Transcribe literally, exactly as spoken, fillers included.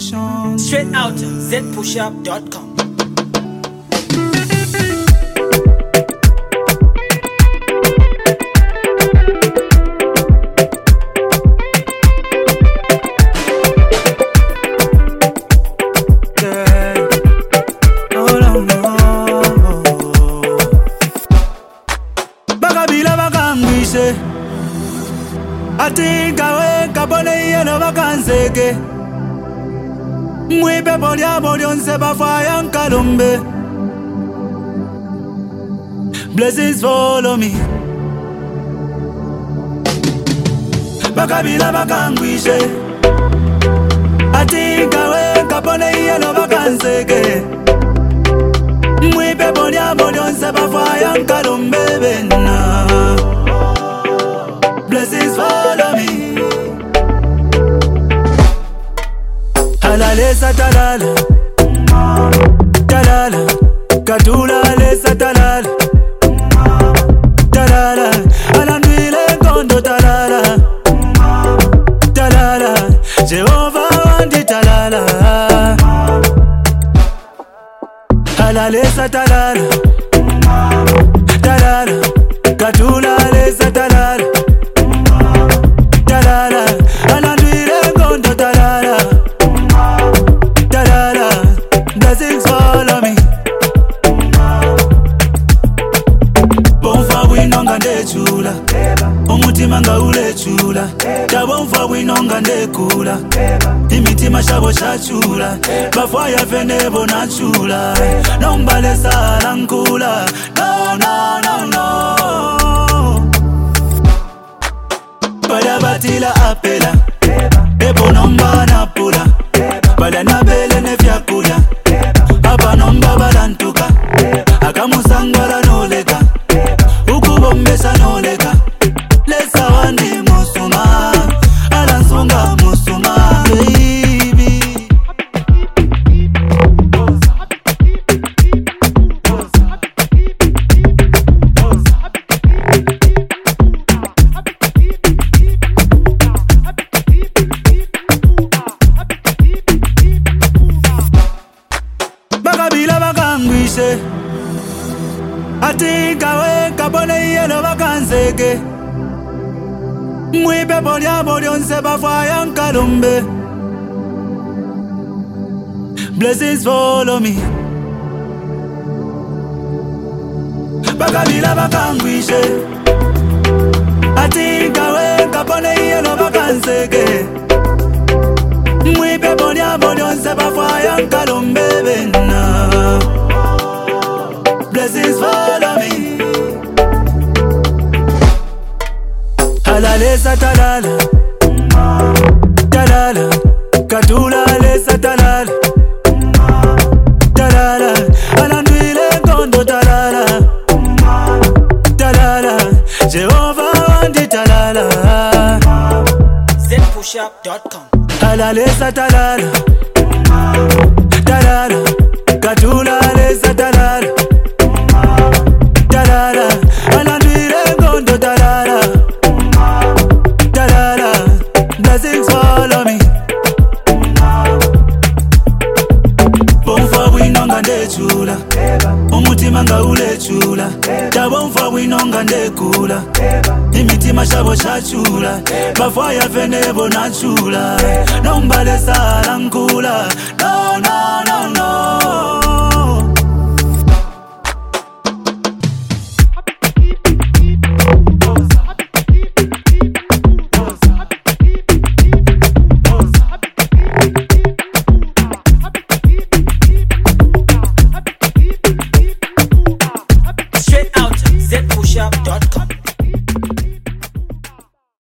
emotion. Straight out z push up dot com. Atinga we kabone yeno bakanseke Mwipe polya bolyonse bafaya nkalumbe Blessings follow me Bakabila bakangwishe Atinga we kabone yeno bakanseke Mwipe polya bolyonse bafaya nkalumbe bena Blessings follow me. Halalesa talala, talala, katula lesa talala, talala, alandwile kondo talala, talala, Jehovah wandi talala. Halalesa talala, talala, katula lesa talala. Talala, alandwile kondo talala, talala, blessings follow me. Bonfa winonga nde chula, umutima nga ule chula. Tabonfa winonga nde kula, imitima shabo shachula. Bafwaya fenebo na chula, nombale sala nkula. No, no, no, no. Bada batila apela Ebo nomba na pula Bada na bele ne fyakuya Apa nomba balantuka Akamusangwala noleka Ukubombesa noleka Lesa wandi musuma Alansunga musuma Baby Atinga we kabone yeno bakanseke Mwipe polya bolyonse bafaya nkalumbe Blessings follow me Bakabila bakangwishe Atinga we kabone yeno bakanseke Mwipe polya bolyonse bafaya nkalumbe bena Blessings follow me. Halalesa talala, talala, katula lesa talala, talala, alandwile kondo talala, talala, Jehovah wandi talala. z push up dot com. Halalesa talala, talala, katula lesa talala. Talala, alandwile kondo talala, talala, blessings follow me. Bonfa winonga nde chula, umutima nga ule chula. Tabonfa winonga nde kula, imitima shabo shachula. Bafwaya fenebo na chula, nombale sala nkula. No, no, no, no.